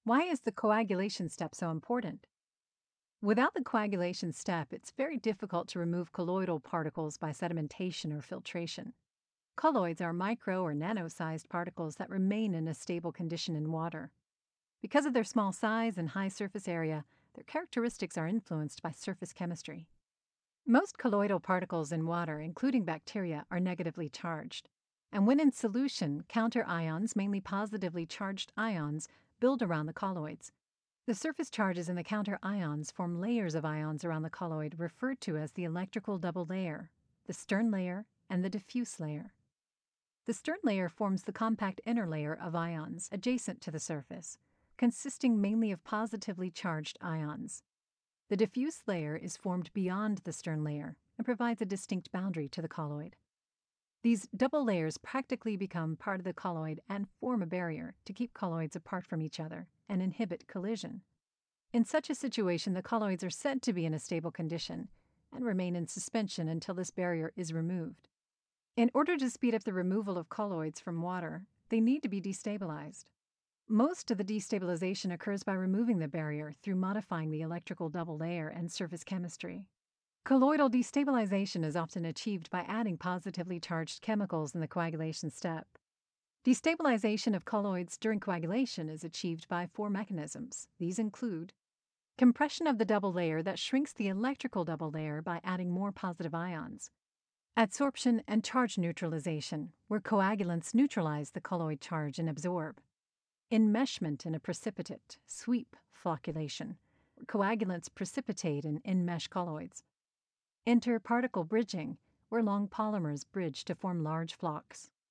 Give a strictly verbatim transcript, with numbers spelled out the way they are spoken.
Why is the coagulation step so important? Without the coagulation step, it's very difficult to remove colloidal particles by sedimentation or filtration. Colloids are micro or nano-sized particles that remain in a stable condition in water. Because of their small size and high surface area, their characteristics are influenced by surface chemistry. Most colloidal particles in water, including bacteria, are negatively charged. And when in solution, counter ions, mainly positively charged ions, build around the colloids. The surface charges in the counter ions form layers of ions around the colloid referred to as the electrical double layer, the stern layer, and the diffuse layer. The stern layer forms the compact inner layer of ions adjacent to the surface, consisting mainly of positively charged ions. The diffuse layer is formed beyond the stern layer and provides a distinct boundary to the colloid. These double layers practically become part of the colloid and form a barrier to keep colloids apart from each other and inhibit collision. In such a situation, the colloids are said to be in a stable condition and remain in suspension until this barrier is removed. In order to speed up the removal of colloids from water, they need to be destabilized. Most of the destabilization occurs by removing the barrier through modifying the electrical double layer and surface chemistry. Colloidal destabilization is often achieved by adding positively charged chemicals in the coagulation step. Destabilization of colloids during coagulation is achieved by four mechanisms. These include compression of the double layer that shrinks the electrical double layer by adding more positive ions, adsorption and charge neutralization, where coagulants neutralize the colloid charge and absorb, enmeshment in a precipitate, sweep flocculation, where coagulants precipitate and enmesh colloids, interparticle bridging, where long polymers bridge to form large flocks.